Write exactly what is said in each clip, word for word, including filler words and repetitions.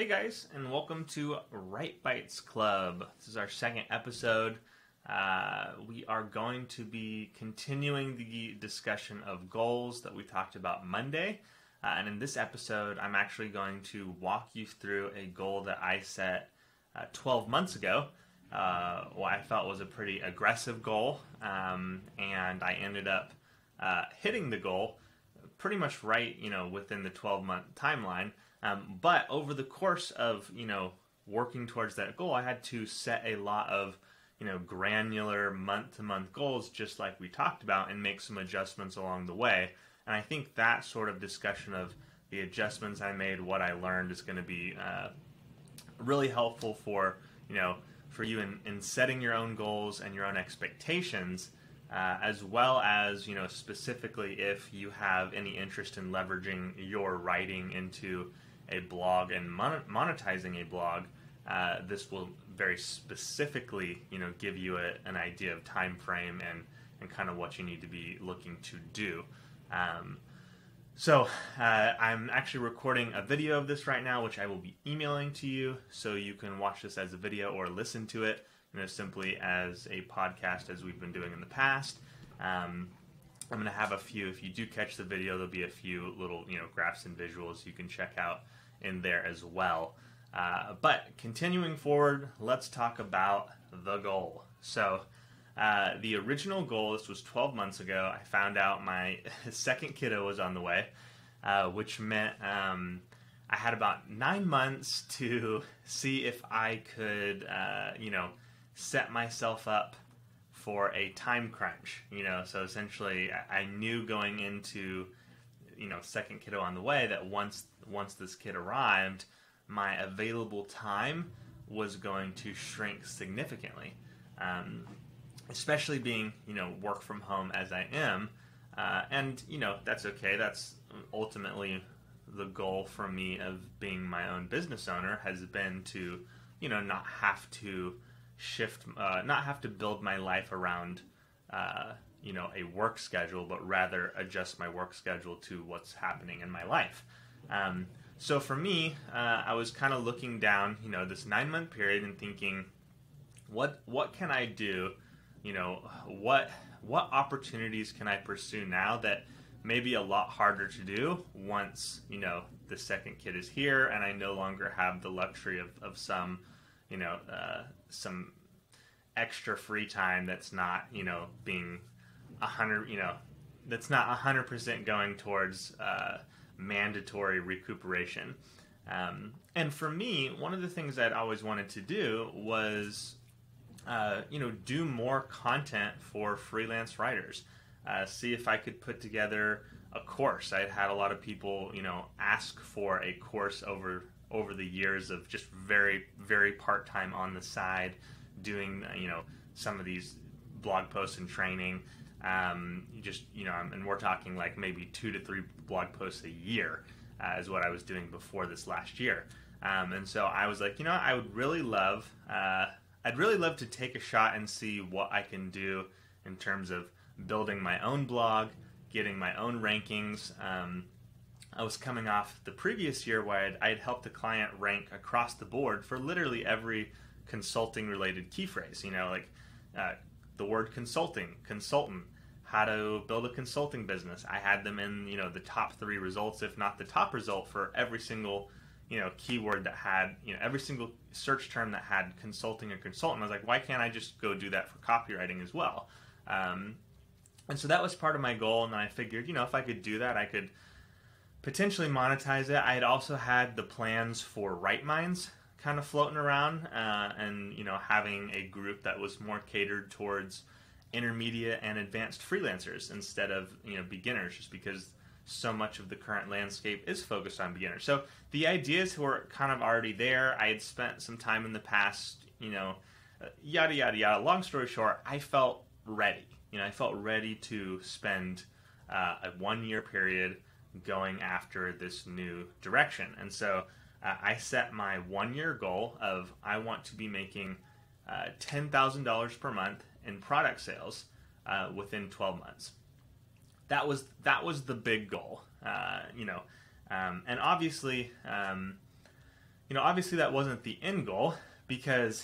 Hey guys, and welcome to Right Bites Club. This is our second episode. Uh, we are going to be continuing the discussion of goals that we talked about Monday. Uh, and in this episode, I'm actually going to walk you through a goal that I set uh, twelve months ago. Uh, what I felt was a pretty aggressive goal, um, and I ended up uh, hitting the goal pretty much right, you know, within the twelve-month timeline. Um, but over the course of, you know, working towards that goal, I had to set a lot of, you know, granular month-to-month goals, just like we talked about, and make some adjustments along the way. And I think that sort of discussion of the adjustments I made, what I learned, is going to be uh, really helpful for, you know, for you in, in setting your own goals and your own expectations, uh, as well as, you know, specifically if you have any interest in leveraging your writing into a blog and mon- monetizing a blog. Uh, this will very specifically, you know, give you a, an idea of time frame and, and kind of what you need to be looking to do. Um, so uh, I'm actually recording a video of this right now, which I will be emailing to you, so you can watch this as a video or listen to it, you know, simply as a podcast, as we've been doing in the past. Um, I'm going to have a few, if you do catch the video, there'll be a few little, you know, graphs and visuals you can check out in there as well. Uh, but continuing forward, let's talk about the goal. So uh, the original goal, this was twelve months ago, I found out my second kiddo was on the way, uh, which meant um, I had about nine months to see if I could, uh, you know, set myself up for a time crunch, you know. So essentially, I knew going into, you know, second kiddo on the way that once once this kid arrived, my available time was going to shrink significantly. Um, especially being, you know, work from home as I am, uh, and you know, that's okay. That's ultimately the goal for me of being my own business owner, has been to, you know, not have to shift, uh, not have to build my life around, uh, you know, a work schedule, but rather adjust my work schedule to what's happening in my life. Um, so for me, uh, I was kind of looking down, you know, this nine month period and thinking, what what can I do? You know, what what opportunities can I pursue now that may be a lot harder to do once, you know, the second kid is here and I no longer have the luxury of, of some, you know, uh, some extra free time that's not, you know, being a hundred, you know, that's not a hundred percent going towards uh, mandatory recuperation. Um, and for me, one of the things I'd always wanted to do was, uh, you know, do more content for freelance writers. Uh, see if I could put together a course. I'd had a lot of people, you know, ask for a course over over the years of just very, very part-time on the side, doing, you know, some of these blog posts and training. Um, just, you know, and we're talking like maybe two to three blog posts a year uh, is what I was doing before this last year. Um, and so I was like, you know, I would really love, uh, I'd really love to take a shot and see what I can do in terms of building my own blog, getting my own rankings. Um, I was coming off the previous year where I'd, I'd helped a client rank across the board for literally every consulting related key phrase, you know, like uh, the word consulting, consultant, how to build a consulting business. I had them in, you know, the top three results, if not the top result for every single, you know, keyword that had, you know, every single search term that had consulting or consultant. I was like, why can't I just go do that for copywriting as well? Um, and so that was part of my goal. And then I figured, you know, if I could do that, I could potentially monetize it. I had also had the plans for Right Minds kind of floating around, uh, and, you know, having a group that was more catered towards intermediate and advanced freelancers instead of, you know, beginners, just because so much of the current landscape is focused on beginners. So the ideas were kind of already there. I had spent some time in the past, you know, yada, yada, yada. Long story short, I felt ready. You know, I felt ready to spend uh, a one-year period going after this new direction. And so uh, I set my one-year goal of I want to be making uh, ten thousand dollars per month in product sales uh, within twelve months. That was that was the big goal, uh, you know, um, and obviously, um, you know, obviously that wasn't the end goal, because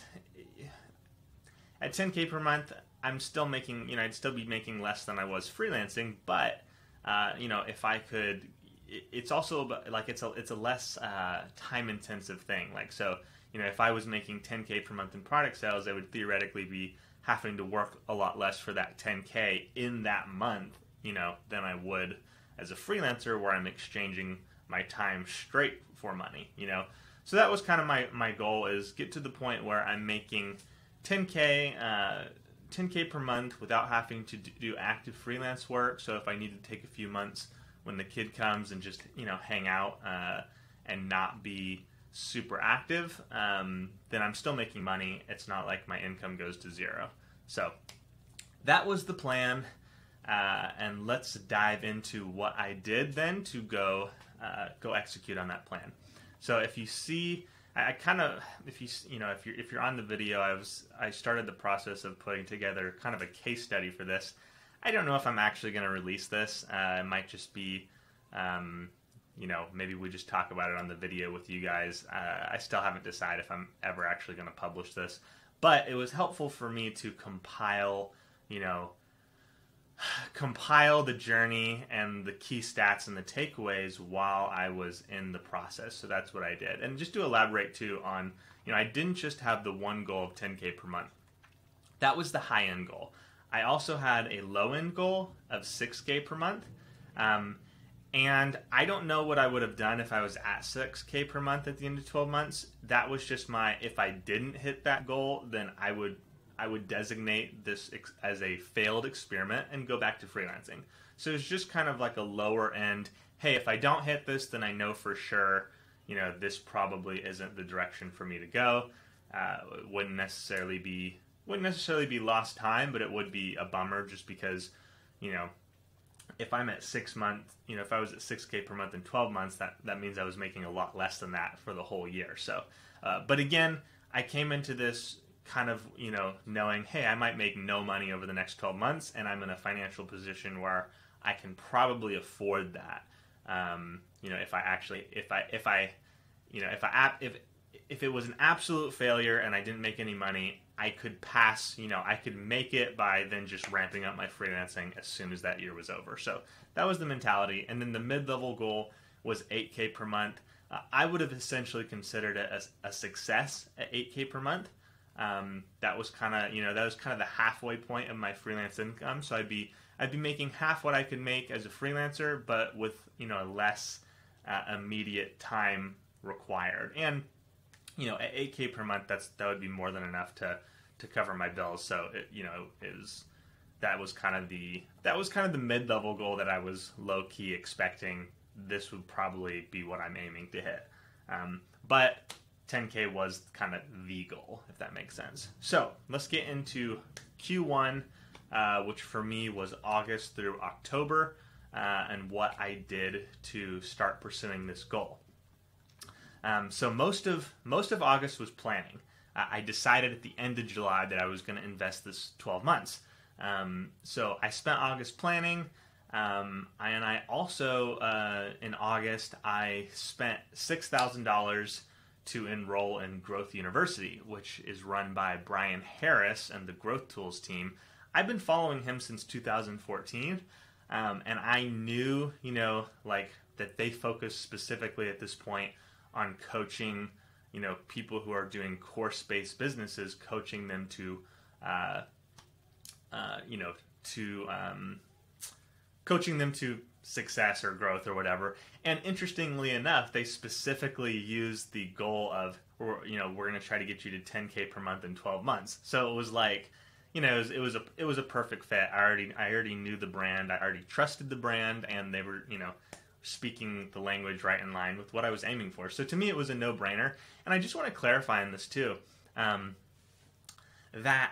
at ten K per month, I'm still making, you know, I'd still be making less than I was freelancing, but, uh, you know, if I could, it's also like, it's a, it's a less uh, time intensive thing. Like, so, you know, if I was making ten K per month in product sales, I would theoretically be having to work a lot less for that ten K in that month, you know, than I would as a freelancer, where I'm exchanging my time straight for money, you know. So that was kind of my, my goal, is get to the point where I'm making ten K, uh, ten K per month without having to do active freelance work. So if I need to take a few months when the kid comes and just, you know, hang out uh, and not be super active, um, then I'm still making money. It's not like my income goes to zero. So that was the plan, uh, and let's dive into what I did then to go uh, go execute on that plan. So if you see, I, I kind of, if you you know if you're if you're on the video, I was I started the process of putting together kind of a case study for this. I don't know if I'm actually going to release this. Uh, it might just be, um, you know, maybe we just talk about it on the video with you guys. Uh, I still haven't decided if I'm ever actually going to publish this. But it was helpful for me to compile, you know, compile the journey and the key stats and the takeaways while I was in the process. So that's what I did. And just to elaborate too on, you know, I didn't just have the one goal of ten K per month. That was the high end goal. I also had a low end goal of six K per month. Um, and I don't know what I would have done if I was at six K per month at the end of twelve months. That was just my, if I didn't hit that goal, then I would I would designate this ex- as a failed experiment and go back to freelancing. So it's just kind of like a lower end, hey, if I don't hit this, then I know for sure, you know, this probably isn't the direction for me to go. Uh, it wouldn't necessarily be wouldn't necessarily be lost time, but it would be a bummer, just because, you know, if I'm at six months, you know, if I was at six K per month in twelve months, that, that means I was making a lot less than that for the whole year. So, uh, but again, I came into this kind of, you know, knowing, hey, I might make no money over the next twelve months, and I'm in a financial position where I can probably afford that. Um, you know, if I actually, if I, if I, you know, if I, if, if it was an absolute failure and I didn't make any money, I could pass, you know, I could make it by then just ramping up my freelancing as soon as that year was over. So that was the mentality. And then the mid-level goal was eight K per month. Uh, I would have essentially considered it as a success at eight K per month. Um, that was kind of, you know, that was kind of the halfway point of my freelance income. So I'd be, I'd be making half what I could make as a freelancer, but with, you know, less uh, immediate time required. And, you know, at eight K per month, that's that would be more than enough to to cover my bills. So it, you know, is that was kind of the that was kind of the mid-level goal that I was low key expecting. This would probably be what I'm aiming to hit. Um, but ten K was kind of the goal, if that makes sense. So let's get into Q one, uh, which for me was August through October, uh, and what I did to start pursuing this goal. Um, so most of most of August was planning. Uh, I decided at the end of July that I was going to invest this twelve months. Um, so I spent August planning, um, and I also uh, in August I spent six thousand dollars to enroll in Growth University, which is run by Brian Harris and the Growth Tools team. I've been following him since two thousand fourteen, um, and I knew, you know, like that they focus specifically at this point on coaching, you know, people who are doing course-based businesses, coaching them to, uh, uh, you know, to um, coaching them to success or growth or whatever. And interestingly enough, they specifically use the goal of, or you know, we're going to try to get you to ten K per month in twelve months. So it was like, you know, it was, it was a it was a perfect fit. I already I already knew the brand. I already trusted the brand, and they were, you know, speaking the language right in line with what I was aiming for. So to me, it was a no-brainer. And I just want to clarify in this too, um, that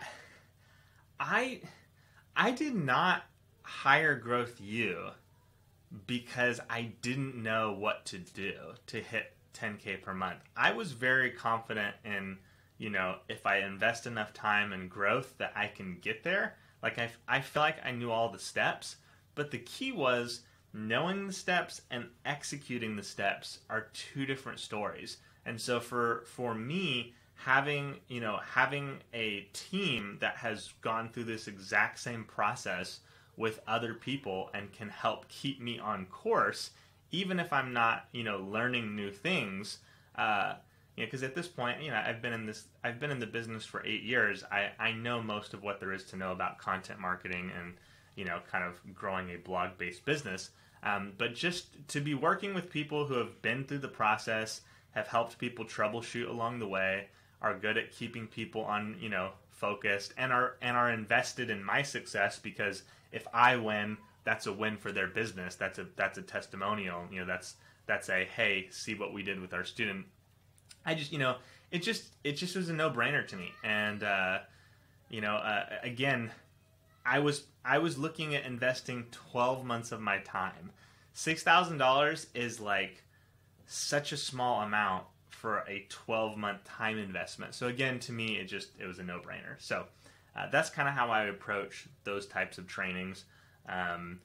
I I did not hire Growth U because I didn't know what to do to hit ten K per month. I was very confident in, you know, if I invest enough time in growth that I can get there. Like I, I feel like I knew all the steps, but the key was knowing the steps and executing the steps are two different stories. And so for for me, having you know having a team that has gone through this exact same process with other people and can help keep me on course, even if I'm not you know learning new things. Uh, you know, because at this point, you know, I've been in this, I've been in the business for eight years. I, I know most of what there is to know about content marketing and, you know, kind of growing a blog-based business. Um, but just to be working with people who have been through the process, have helped people troubleshoot along the way, are good at keeping people on, you know, focused, and are and are invested in my success, because if I win, that's a win for their business. That's a that's a testimonial. You know, that's that's a hey, see what we did with our student. I just, you know, it just it just was a no-brainer to me. And uh, you know, uh, again, I was I was looking at investing twelve months of my time. six thousand dollars is like such a small amount for a twelve month time investment. So again, to me, it just it was a no-brainer. So uh, that's kind of how I approach those types of trainings. Um,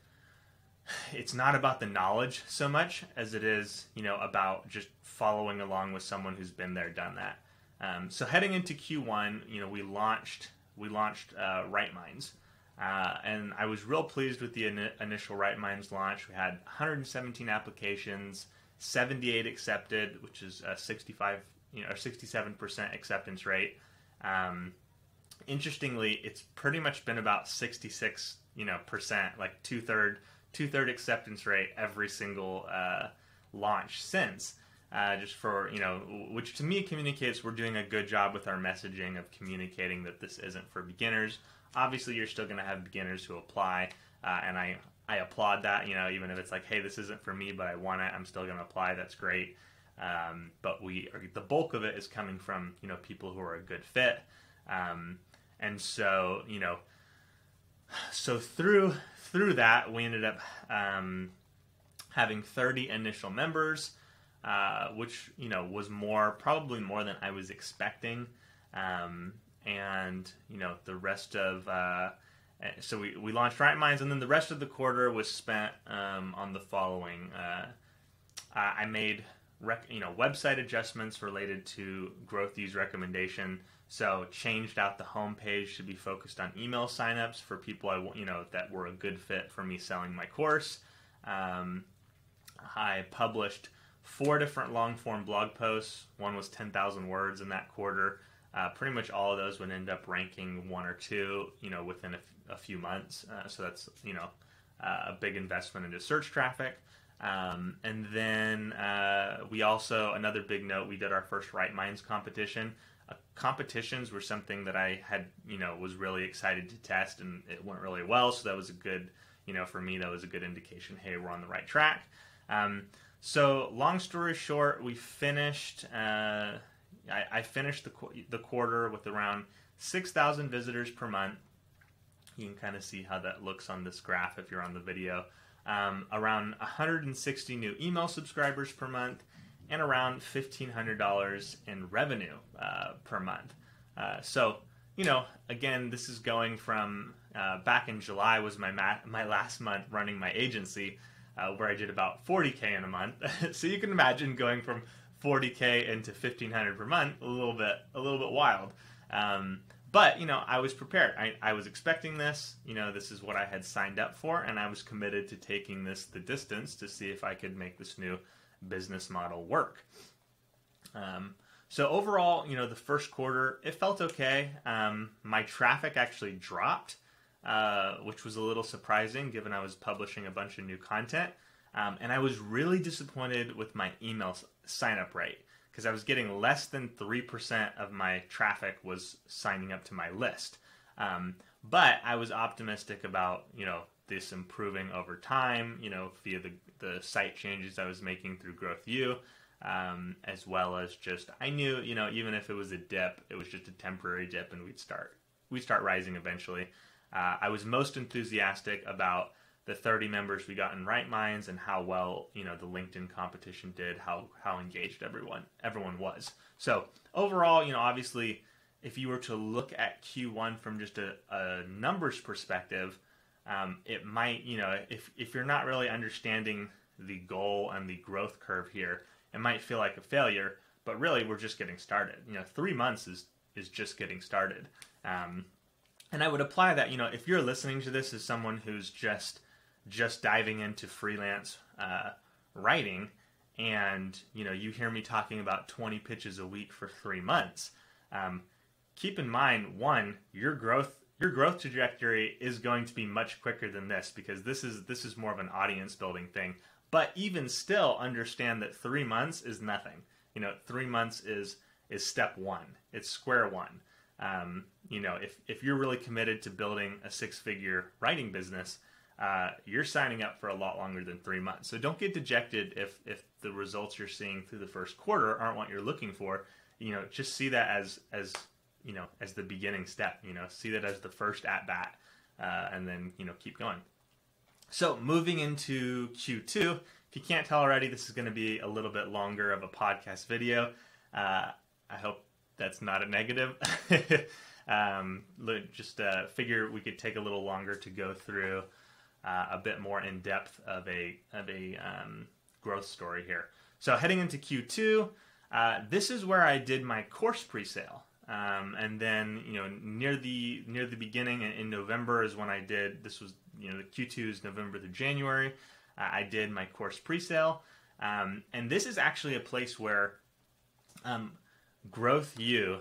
it's not about the knowledge so much as it is, you know, about just following along with someone who's been there, done that. Um, so heading into Q one, you know, we launched we launched uh, Right Minds, uh, and I was real pleased with the in- initial Right Minds launch. We had one hundred seventeen applications, seventy-eight accepted, which is a sixty-five, you know, or sixty-seven percent acceptance rate. Um, interestingly, it's pretty much been about sixty-six, you know, percent, like two third two third acceptance rate every single uh, launch since. Uh, just for, you know, which to me communicates we're doing a good job with our messaging of communicating that this isn't for beginners. Obviously, you're still going to have beginners who apply, uh, and I, I applaud that, you know, even if it's like, hey, this isn't for me, but I want it, I'm still going to apply, that's great. Um, but we, the bulk of it is coming from, you know, people who are a good fit. Um, and so, you know, so through, through that, we ended up um, having thirty initial members. Uh, which, you know, was more, probably more than I was expecting. Um, and, you know, the rest of, uh, so we, we launched Right Minds, and then the rest of the quarter was spent um, on the following. Uh, I made, rec- you know, website adjustments related to Growth Use recommendation. So changed out the homepage to be focused on email signups for people, I, you know, that were a good fit for me selling my course. Um, I published four different long-form blog posts. One was ten thousand words in that quarter. Uh, pretty much all of those would end up ranking one or two, you know, within a, f- a few months. Uh, so that's, you know, uh, a big investment into search traffic. Um, and then uh, we also, another big note, we did our first Right Minds competition. Uh, competitions were something that I had, you know, was really excited to test, and it went really well. So that was a good, you know, for me, that was a good indication, hey, we're on the right track. Um, So, long story short, we finished. Uh, I, I finished the qu- the quarter with around six thousand visitors per month. You can kind of see how that looks on this graph if you're on the video. Um, around one hundred sixty new email subscribers per month, and around fifteen hundred dollars in revenue uh, per month. Uh, so, you know, again, this is going from uh, back in July was my ma- my last month running my agency. Uh, where I did about forty K in a month. So you can imagine going from forty K into fifteen hundred per month, a little bit, a little bit wild. Um, but, you know, I was prepared. I, I was expecting this. You know, this is what I had signed up for, and I was committed to taking this the distance to see if I could make this new business model work. Um, so overall, you know, the first quarter, it felt okay. Um, my traffic actually dropped. Uh, which was a little surprising given I was publishing a bunch of new content. Um, and I was really disappointed with my email sign-up rate because I was getting less than three percent of my traffic was signing up to my list. Um, but I was optimistic about, you know, this improving over time, you know, via the, the site changes I was making through GrowthU, um, as well as just, I knew, you know, even if it was a dip, it was just a temporary dip and we'd start, we'd start rising eventually. Uh, I was most enthusiastic about the thirty members we got in Right Minds and how well, you know, the LinkedIn competition did, how how engaged everyone everyone was. So overall, you know, obviously, if you were to look at Q one from just a, a numbers perspective, um, it might, you know, if if you're not really understanding the goal and the growth curve here, it might feel like a failure. but really we're just getting started. You know, three months is is just getting started. Um, and I would apply that, you know, if you're listening to this as someone who's just just diving into freelance uh, writing, and you know you hear me talking about twenty pitches a week for three months, um, keep in mind, one, your growth your growth trajectory is going to be much quicker than this, because this is this is more of an audience building thing. But even still, understand that three months is nothing. You know, three months is is step one. It's square one. Um, you know, if if you're really committed to building a six figure writing business, Uh, you're signing up for a lot longer than three months. So don't get dejected if if the results you're seeing through the first quarter aren't what you're looking for. You know, just see that as as you know as the beginning step. You know, see that as the first at bat, uh, and then you know keep going. So moving into Q two, if you can't tell already, this is going to be a little bit longer of a podcast video. Uh, I hope that's not a negative. um, just uh, figure we could take a little longer to go through Uh, a bit more in depth of a of a um, growth story here. So heading into Q two, uh, this is where I did my course pre-sale, um, and then you know near the near the beginning in, in November is when I did. This was you know the Q two is November through January. Uh, I did my course pre-sale, um, and this is actually a place where um, Growth U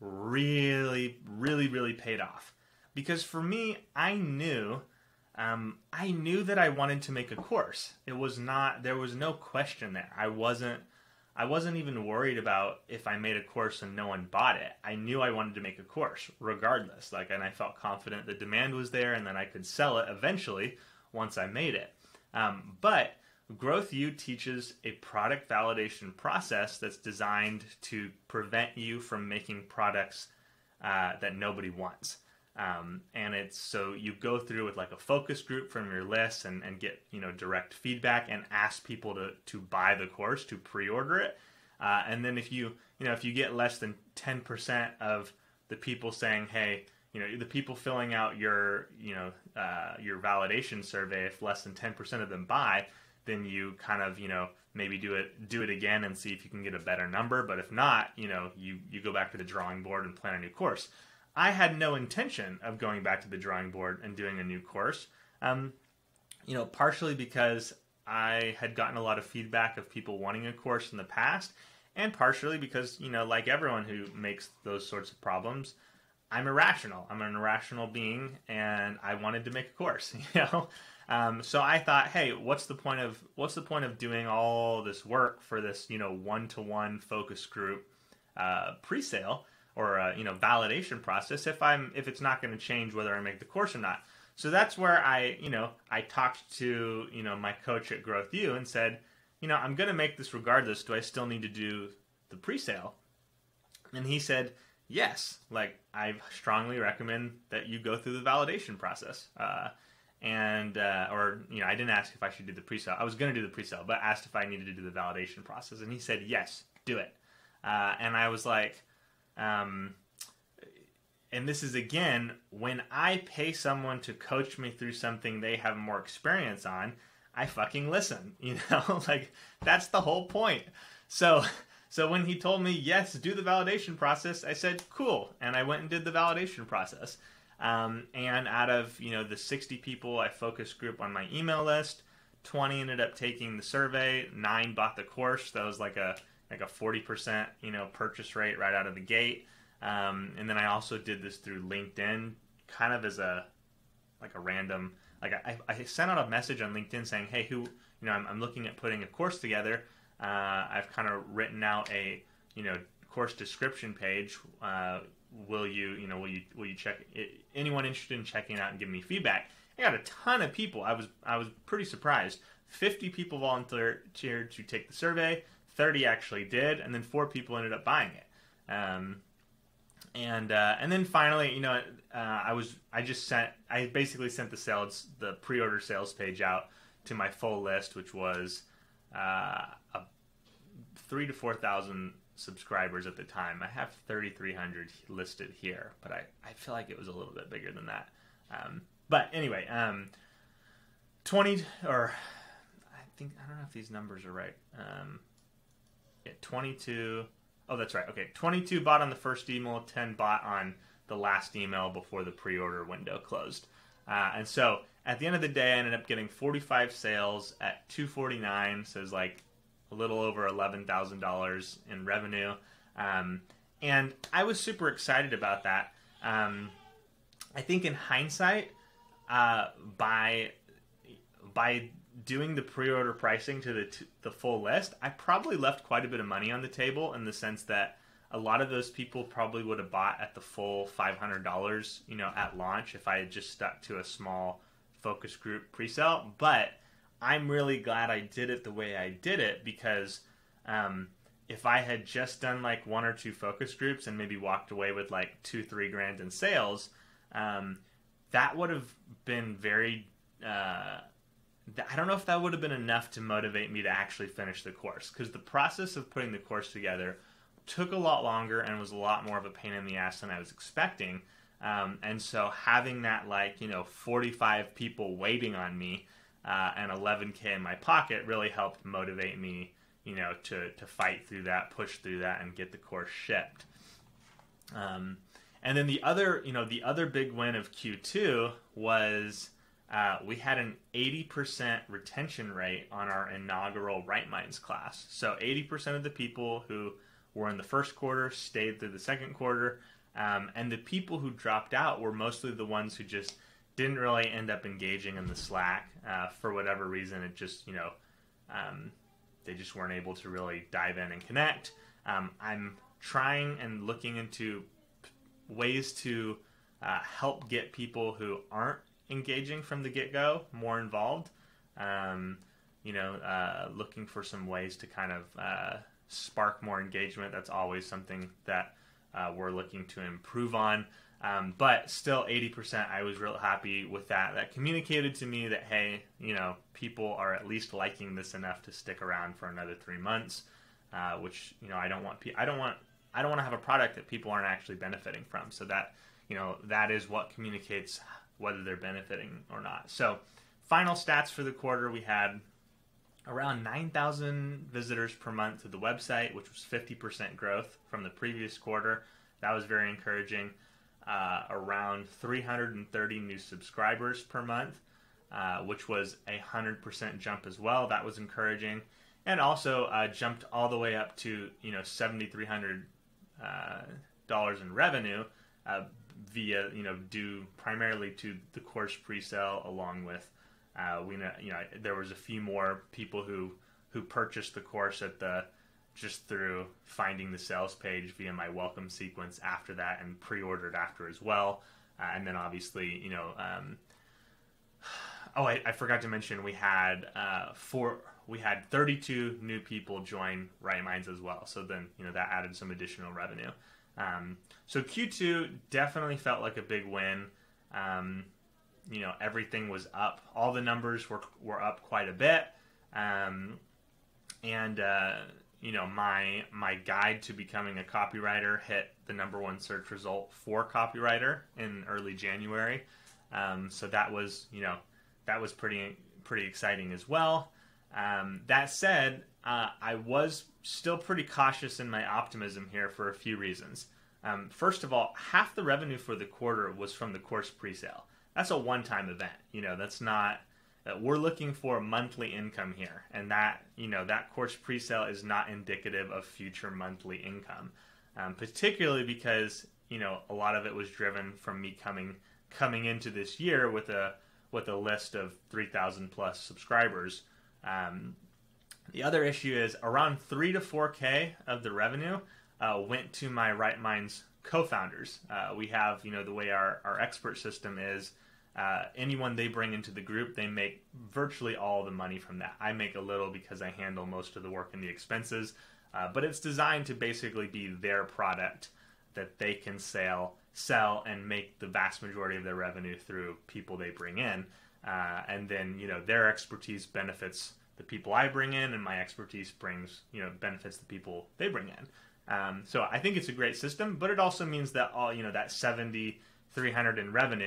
really really really paid off, because for me, I knew. Um, I knew that I wanted to make a course. It was not, there was no question there. I wasn't, I wasn't even worried about if I made a course and no one bought it. I knew I wanted to make a course regardless. Like, and I felt confident the demand was there and then I could sell it eventually once I made it. Um, but Growth U teaches a product validation process that's designed to prevent you from making products uh, that nobody wants. Um, and it's so you go through with like a focus group from your list and, and get, you know, direct feedback and ask people to, to buy the course, to pre-order it. Uh, and then if you, you know, if you get less than ten percent of the people saying, hey, you know, the people filling out your, you know, uh, your validation survey, if less than ten percent of them buy, then you kind of, you know, maybe do it, do it again and see if you can get a better number. But if not, you know, you, you go back to the drawing board and plan a new course. I had no intention of going back to the drawing board and doing a new course, um, you know, partially because I had gotten a lot of feedback of people wanting a course in the past, and partially because, you know, like everyone who makes those sorts of problems, I'm irrational. I'm an irrational being, and I wanted to make a course, you know. Um, so I thought, hey, what's the point of what's the point of doing all this work for this, you know, one-to-one focus group uh, pre-sale? Or a, you know, validation process if I'm if it's not going to change whether I make the course or not. So that's where I you know I talked to you know my coach at Growth U and said, you know, I'm going to make this regardless. Do I still need to do the pre-sale? And he said, yes. Like, I strongly recommend that you go through the validation process. Uh, and uh, or you know I didn't ask if I should do the pre-sale. I was going to do the pre-sale, but asked if I needed to do the validation process, and he said, yes, do it. Uh, and I was like. Um, and this is, again, when I pay someone to coach me through something they have more experience on, I fucking listen, you know, like that's the whole point. So, so when he told me, yes, do the validation process, I said, cool. And I went and did the validation process. Um, and out of, you know, the sixty people I focus group on my email list, twenty ended up taking the survey, nine bought the course. That was like a, like a forty percent, you know, purchase rate right out of the gate. Um, and then I also did this through LinkedIn, kind of as a, like a random, like I, I sent out a message on LinkedIn saying, hey, who, you know, I'm, I'm looking at putting a course together. Uh, I've kind of written out a, you know, course description page. Uh, will you, you know, will you, will you check it? Anyone interested in checking it out and giving me feedback? I got a ton of people. I was, I was pretty surprised. fifty people volunteered to take the survey. thirty actually did, and then four people ended up buying it. Um, and uh, and then finally, you know, uh, I was I just sent I basically sent the sales the pre-order sales page out to my full list, which was uh, a three to four thousand subscribers at the time. I have thirty-three hundred listed here, but I, I feel like it was a little bit bigger than that. Um, but anyway, um, twenty or I think I don't know if these numbers are right. Um, Yeah, twenty-two, oh, that's right. Okay, twenty-two bought on the first email, ten bought on the last email before the pre-order window closed. Uh, and so at the end of the day, I ended up getting forty-five sales at two forty-nine, so it's like a little over eleven thousand dollars in revenue. Um, and I was super excited about that. Um, I think in hindsight, uh, by by doing the pre-order pricing to the to the full list, I probably left quite a bit of money on the table, in the sense that a lot of those people probably would have bought at the full five hundred dollars, you know, at launch if I had just stuck to a small focus group pre-sale. But I'm really glad I did it the way I did it, because um, if I had just done like one or two focus groups and maybe walked away with like two, three grand in sales, um, that would have been very... Uh, I don't know if that would have been enough to motivate me to actually finish the course, because the process of putting the course together took a lot longer and was a lot more of a pain in the ass than I was expecting. Um, and so having that, like, you know, forty-five people waiting on me uh, and eleven K in my pocket really helped motivate me, you know, to, to fight through that, push through that, and get the course shipped. Um, and then the other, you know, the other big win of Q two was... Uh, we had an eighty percent retention rate on our inaugural Right Minds class. So eighty percent of the people who were in the first quarter stayed through the second quarter. Um, and the people who dropped out were mostly the ones who just didn't really end up engaging in the Slack. Uh, for whatever reason, it just, you know, um, they just weren't able to really dive in and connect. Um, I'm trying and looking into ways to uh, help get people who aren't engaging from the get-go more involved. Um, you know, uh, looking for some ways to kind of uh, spark more engagement. That's always something that uh, we're looking to improve on. Um, but still, eighty percent, I was real happy with that. That communicated to me that, hey, you know, people are at least liking this enough to stick around for another three months. Uh, which, you know, I don't want. Pe- I don't want. I don't want to have a product that people aren't actually benefiting from. So that, you know, that is what communicates whether they're benefiting or not. So final stats for the quarter, we had around nine thousand visitors per month to the website, which was fifty percent growth from the previous quarter. That was very encouraging. Uh, around three hundred thirty new subscribers per month, uh, which was a one hundred percent jump as well. That was encouraging. And also uh, jumped all the way up to, you know, seven thousand three hundred dollars uh, in revenue, uh, via, you know, due primarily to the course pre-sale, along with, uh, we know, you know, there was a few more people who, who purchased the course at the, just through finding the sales page via my welcome sequence after that, and pre-ordered after as well. Uh, and then obviously, you know, um, oh, I, I forgot to mention we had, uh, four, we had thirty-two new people join Right Minds as well. So then, you know, that added some additional revenue. Um, so Q two definitely felt like a big win. Um, you know, everything was up. All the numbers were were up quite a bit. Um, and, uh, you know, my my guide to becoming a copywriter hit the number one search result for copywriter in early January. Um, so that was, you know, that was pretty pretty exciting as well. Um, that said, uh, I was still pretty cautious in my optimism here for a few reasons. Um, first of all, half the revenue for the quarter was from the course pre-sale. That's a one-time event. You know, that's not, uh, we're looking for monthly income here. And that, you know, that course pre-sale is not indicative of future monthly income. Um, particularly because, you know, a lot of it was driven from me coming, coming into this year with a, with a list of three thousand plus subscribers. Um, the other issue is around three to four K of the revenue uh, went to my Right Minds co-founders. Uh, we have, you know, the way our, our expert system is, uh, anyone they bring into the group, they make virtually all the money from that. I make a little because I handle most of the work and the expenses, uh, but it's designed to basically be their product that they can sell, sell and make the vast majority of their revenue through people they bring in. Uh, and then, you know, their expertise benefits the people I bring in, and my expertise brings, you know, benefits the people they bring in. Um, so I think it's a great system, but it also means that all, you know, that seventy, three hundred in revenue,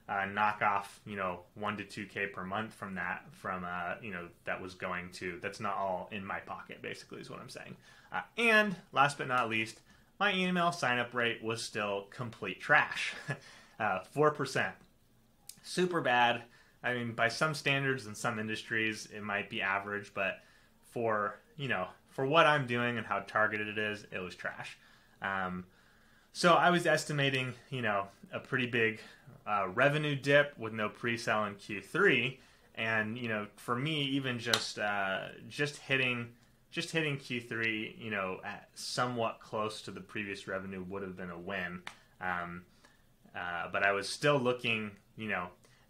uh, knock off, you know, one to two K per month from that, from, uh, you know, that was going to, that's not all in my pocket, basically, is what I'm saying. Uh, and last but not least, my email sign-up rate was still complete trash. uh, four percent. Super bad. I mean, by some standards in some industries, it might be average, but for, you know, for what I'm doing and how targeted it is, it was trash. Um, so I was estimating, you know, a pretty big uh, revenue dip with no pre-sale in Q three. And, you know, for me, even just uh, just hitting just hitting Q three, you know, at somewhat close to the previous revenue would have been a win. Um, uh, but I was still looking, you know,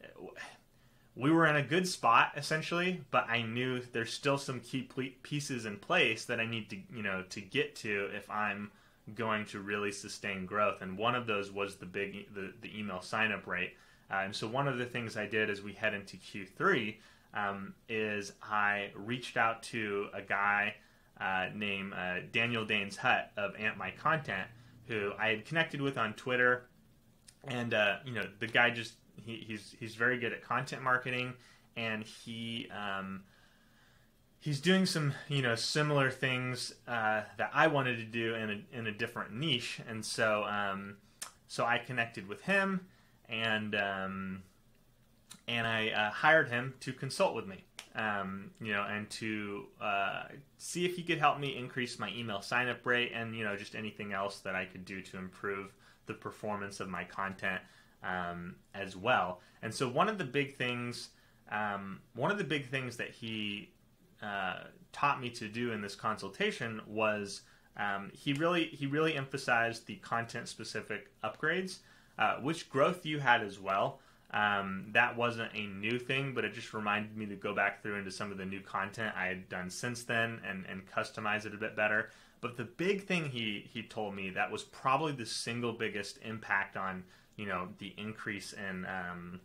we were in a good spot essentially, but I knew there's still some key pieces in place that I need to, you know, to get to if I'm going to really sustain growth. And one of those was the big, the, the email sign-up rate. Uh, and so one of the things I did as we head into Q three um, is I reached out to a guy uh, named uh, Daniel Danes Hutt of Amp My Content, who I had connected with on Twitter. And, uh, you know, the guy just, He, he's he's very good at content marketing, and he um, he's doing some, you know, similar things uh, that I wanted to do in a in a different niche, and so um, so I connected with him, and um, and I uh, hired him to consult with me, um, you know, and to uh, see if he could help me increase my email sign up rate, and, you know, just anything else that I could do to improve the performance of my content. Um, as well. And so one of the big things, um, one of the big things that he uh, taught me to do in this consultation was um, he really he really emphasized the content specific upgrades, uh, which growth you had as well. Um, that wasn't a new thing, but it just reminded me to go back through into some of the new content I had done since then and, and customize it a bit better. But the big thing he he told me that was probably the single biggest impact on, you know, the increase in um,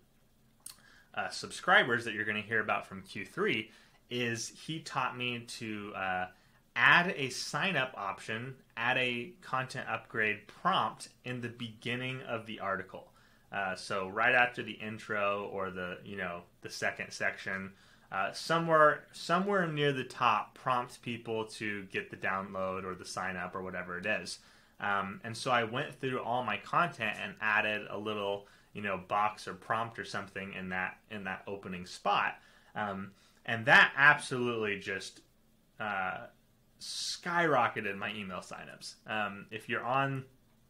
uh, subscribers that you're going to hear about from Q three is he taught me to uh, add a sign-up option, add a content upgrade prompt in the beginning of the article. Uh, so right after the intro or the, you know, the second section, uh, somewhere somewhere near the top, prompt people to get the download or the sign-up or whatever it is. Um, and so I went through all my content and added a little, you know, box or prompt or something in that in that opening spot, um, and that absolutely just uh, skyrocketed my email signups. Um, if you're on,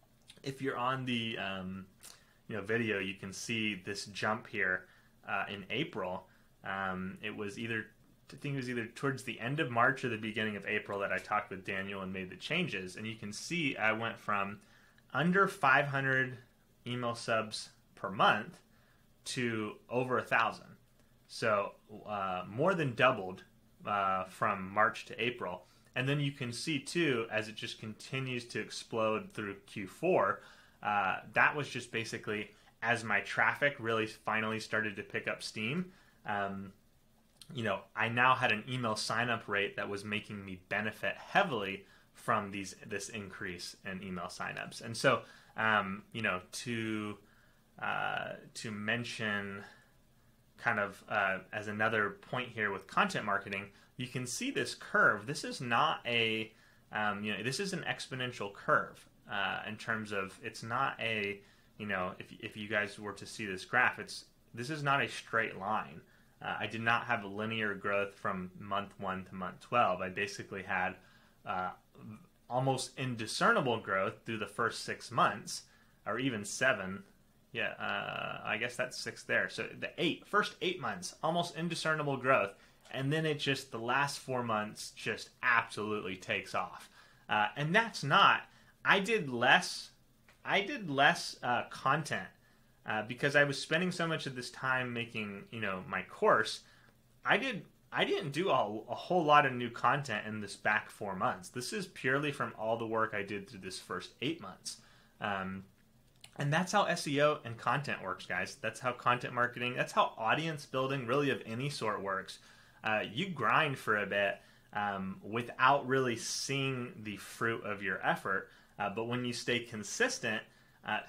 if you're on the um, you know video, you can see this jump here uh, in April. Um, it was either I think it was either towards the end of March or the beginning of April that I talked with Daniel and made the changes. And you can see I went from under five hundred email subs per month to over a thousand. So uh, more than doubled uh, from March to April. And then you can see too, as it just continues to explode through Q four, uh, that was just basically as my traffic really finally started to pick up steam. Um, you know, I now had an email sign-up rate that was making me benefit heavily from these this increase in email signups. And so, um, you know, to uh, to mention kind of uh, as another point here with content marketing, you can see this curve. This is not a, um, you know, this is an exponential curve uh, in terms of it's not a, you know, if if you guys were to see this graph, it's this is not a straight line. Uh, I did not have linear growth from month one to month twelve. I basically had uh, almost indiscernible growth through the first six months, or even seven. Yeah, uh, I guess that's six there. So the eight, first eight months, almost indiscernible growth. And then it just, the last four months just absolutely takes off. Uh, and that's not, I did less, I did less uh, content. Uh, because I was spending so much of this time making, you know, my course, I did I didn't do a, a whole lot of new content in this back four months. This is purely from all the work I did through this first eight months, um, and that's how S E O and content works, guys. That's how content marketing, that's how audience building, really of any sort, works. Uh, you grind for a bit um, without really seeing the fruit of your effort, uh, but when you stay consistent. Uh,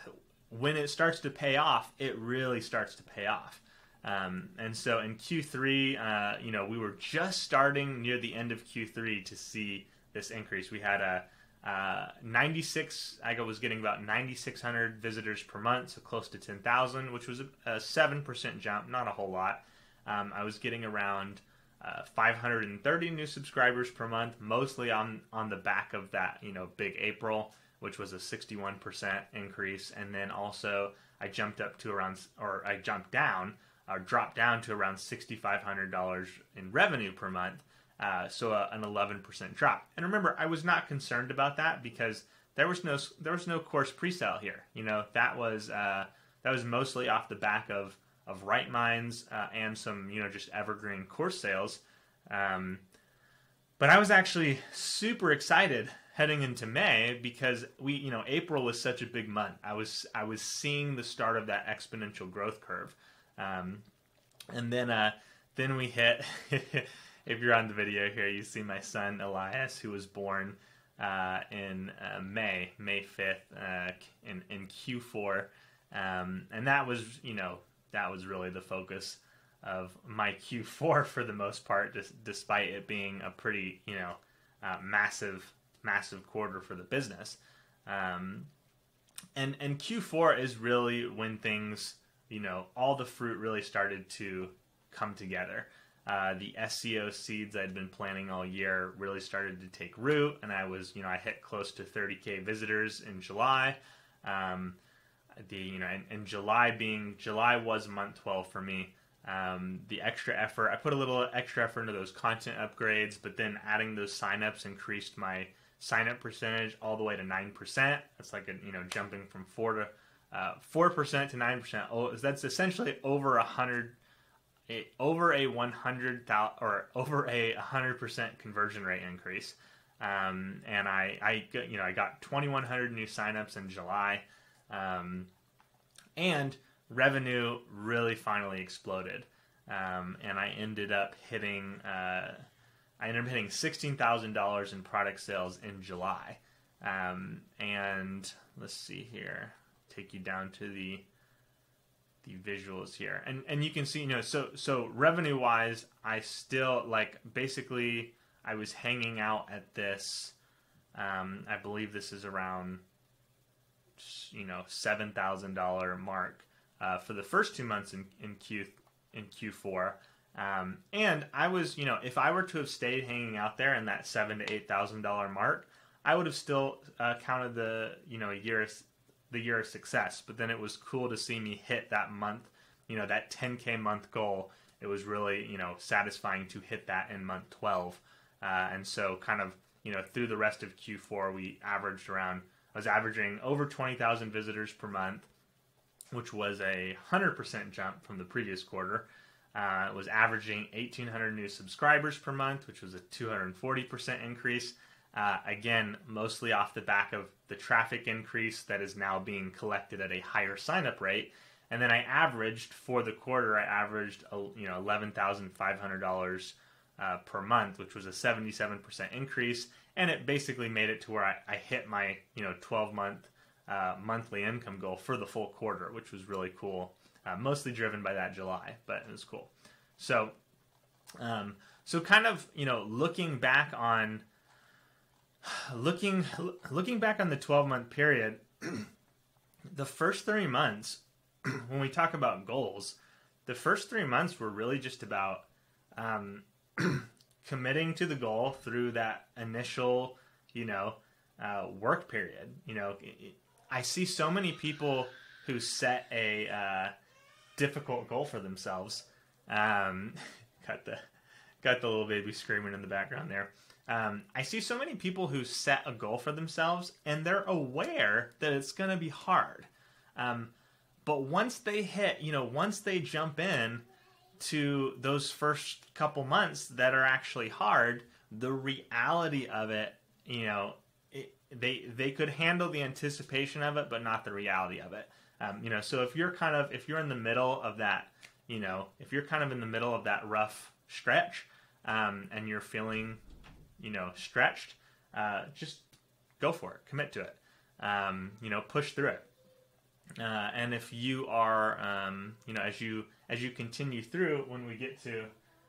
when it starts to pay off, it really starts to pay off. Um, and so in Q three, uh, you know, we were just starting near the end of Q three to see this increase. We had a uh, ninety-six, I was getting about ninety-six hundred visitors per month, so close to ten thousand, which was a, a seven percent jump, not a whole lot. Um, I was getting around uh, five hundred thirty new subscribers per month, mostly on, on the back of that, you know, big April, which was a sixty-one percent increase. And then also I jumped up to around, or I jumped down, or dropped down to around six thousand five hundred dollars in revenue per month. Uh, so uh, an eleven percent drop. And remember, I was not concerned about that because there was no there was no course pre-sale here. You know, that was uh, that was mostly off the back of of Right Minds uh, and some, you know, just evergreen course sales. Um, but I was actually super excited heading into May because we, you know, April was such a big month. I was I was seeing the start of that exponential growth curve, um, and then uh, then we hit. If you're on the video here, you see my son Elias, who was born uh, in uh, May, May fifth, uh, in in Q four, um, and that was, you know, that was really the focus of my Q four for the most part, just, despite it being a pretty, you know, uh, massive, massive quarter for the business. Um, and and Q four is really when things, you know, all the fruit really started to come together. Uh, the S E O seeds I'd been planting all year really started to take root, and I was, you know, I hit close to thirty K visitors in July. Um, the, you know, and, and July being, July was month twelve for me. Um, the extra effort, I put a little extra effort into those content upgrades, but then adding those signups increased my signup percentage all the way to nine percent. That's like, a, you know, jumping from four to, uh, four percent to nine percent. Oh, that's essentially over a hundred A, over a one hundred thousand or over a one hundred percent conversion rate increase, um, and I, I, you know, I got twenty-one hundred new signups in July, um, and revenue really finally exploded, um, and I ended up hitting, uh, I ended up hitting sixteen thousand dollars in product sales in July, um, and let's see here, take you down to the. The visuals here, and and you can see, you know, so so revenue wise, I still, like, basically I was hanging out at this, um, I believe this is around, you know, seven thousand dollar mark uh, for the first two months in in Q in Q four, um, and I was, you know, if I were to have stayed hanging out there in that seven to eight thousand dollar mark, I would have still uh, counted the, you know, year. the year of success. But then it was cool to see me hit that month, you know, that ten K month goal. It was really, you know, satisfying to hit that in month twelve. Uh, and so kind of, you know, through the rest of Q four, we averaged around, I was averaging over twenty thousand visitors per month, which was a one hundred percent jump from the previous quarter. Uh, it was averaging eighteen hundred new subscribers per month, which was a two hundred forty percent increase. Uh, again, mostly off the back of the traffic increase that is now being collected at a higher sign-up rate. And then I averaged, for the quarter, I averaged, you know, eleven thousand five hundred dollars uh, per month, which was a seventy-seven percent increase. And it basically made it to where I, I hit my, you know, twelve-month uh, monthly income goal for the full quarter, which was really cool. Uh, mostly driven by that July, but it was cool. So, um, so kind of, you know, looking back on Looking looking back on the twelve-month period, the first three months, when we talk about goals, the first three months were really just about um, committing to the goal through that initial, you know, uh, work period. You know, I see so many people who set a uh, difficult goal for themselves. Um, got the got the little baby screaming in the background there. Um, I see so many people who set a goal for themselves and they're aware that it's going to be hard. Um, but once they hit, you know, once they jump in to those first couple months that are actually hard, the reality of it, you know, it, they they could handle the anticipation of it, but not the reality of it. Um, you know, so if you're kind of, if you're in the middle of that, you know, if you're kind of in the middle of that rough stretch um, and you're feeling, you know, stretched, uh, just go for it. Commit to it. Um, you know, push through it. Uh, and if you are, um, you know, as you as you continue through, when we get to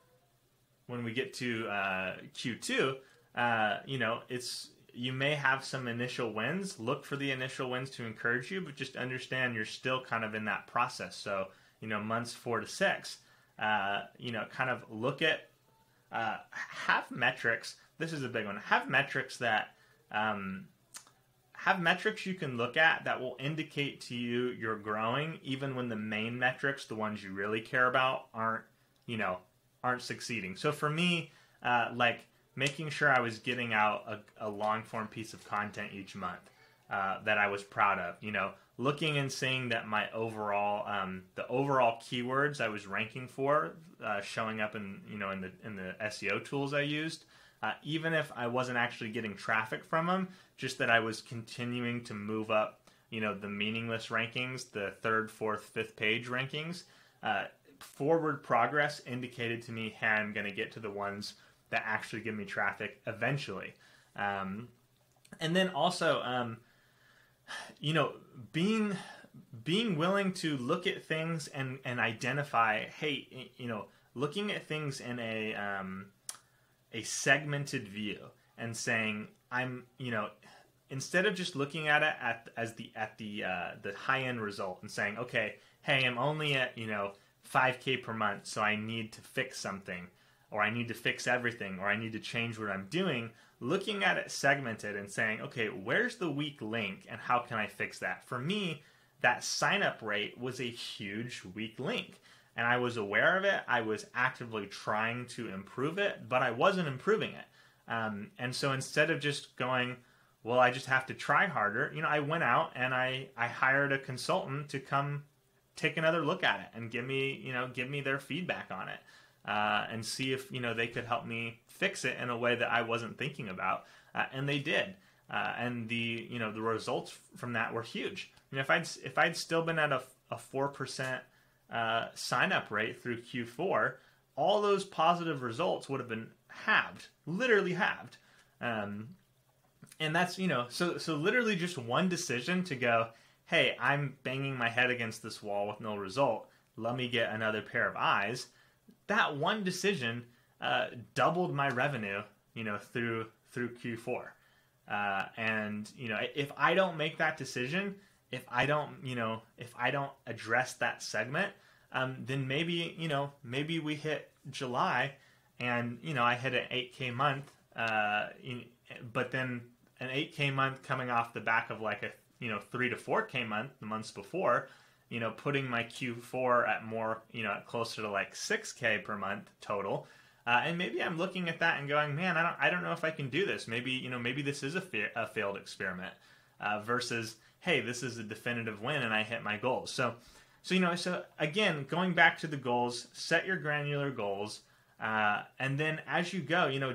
when we get to uh, Q two, uh, you know, it's you may have some initial wins. Look for the initial wins to encourage you, but just understand you're still kind of in that process. So, you know, months four to six, uh, you know, kind of look at uh, have metrics. This is a big one. Have metrics that. Um, Have metrics you can look at that will indicate to you you're growing, even when the main metrics, the ones you really care about, aren't, you know, aren't succeeding. So for me, uh, like making sure I was getting out a, a long form piece of content each month uh, that I was proud of, you know, looking and seeing that my overall, um, the overall keywords I was ranking for, uh, showing up in, you know, in the in the S E O tools I used. Uh, even if I wasn't actually getting traffic from them, just that I was continuing to move up, you know, the meaningless rankings, the third, fourth, fifth page rankings. Uh, forward progress indicated to me, hey, I'm going to get to the ones that actually give me traffic eventually. Um, and then also, um, you know, being being willing to look at things and, and identify, hey, you know, looking at things in a... Um, a segmented view and saying, I'm, you know, instead of just looking at it at as the at the uh, the high end result and saying, okay, hey, I'm only at, you know, five K per month, so I need to fix something, or I need to fix everything, or I need to change what I'm doing. Looking at it segmented and saying, okay, where's the weak link and how can I fix that? For me, that sign up rate was a huge weak link. And I was aware of it. I was actively trying to improve it, but I wasn't improving it. Um, and so instead of just going, well, I just have to try harder, you know, I went out and I, I hired a consultant to come take another look at it and give me, you know, give me their feedback on it uh, and see if, you know, they could help me fix it in a way that I wasn't thinking about. Uh, and they did. Uh, and the, you know, the results from that were huge. I mean, if I'd, if I'd still been at a, a four percent Uh, sign-up rate through Q four, all those positive results would have been halved, literally halved. Um, and that's, you know, so so literally just one decision to go, hey, I'm banging my head against this wall with no result. Let me get another pair of eyes. That one decision uh, doubled my revenue, you know, through through Q four. Uh, and, you know, if I don't make that decision, if I don't, you know, if I don't address that segment, um, then maybe, you know, maybe we hit July and, you know, I hit an eight K month, uh, in, but then an eight K month coming off the back of like a, you know, three to four K month the months before, you know, putting my Q four at more, you know, closer to like six K per month total. Uh, and maybe I'm looking at that and going, man, I don't, I don't know if I can do this. Maybe, you know, maybe this is a, fa- a failed experiment uh, versus, hey, this is a definitive win and I hit my goals. So, so you know, so again, going back to the goals, set your granular goals, uh, and then as you go, you know,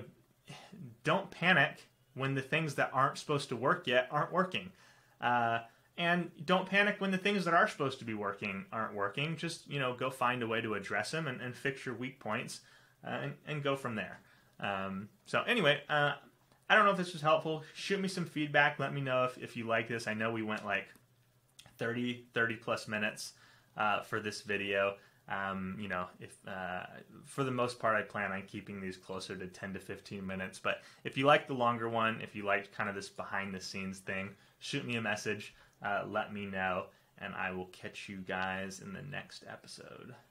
don't panic when the things that aren't supposed to work yet aren't working, uh, and don't panic when the things that are supposed to be working aren't working. Just, you know, go find a way to address them and, and fix your weak points, uh, and, and go from there. Um, so anyway, uh, I don't know if this was helpful. Shoot me some feedback. Let me know if, if you like this. I know we went like thirty, thirty plus minutes uh, for this video. Um, you know, if uh, for the most part, I plan on keeping these closer to ten to fifteen minutes. But if you like the longer one, if you like kind of this behind the scenes thing, shoot me a message. Uh, let me know, and I will catch you guys in the next episode.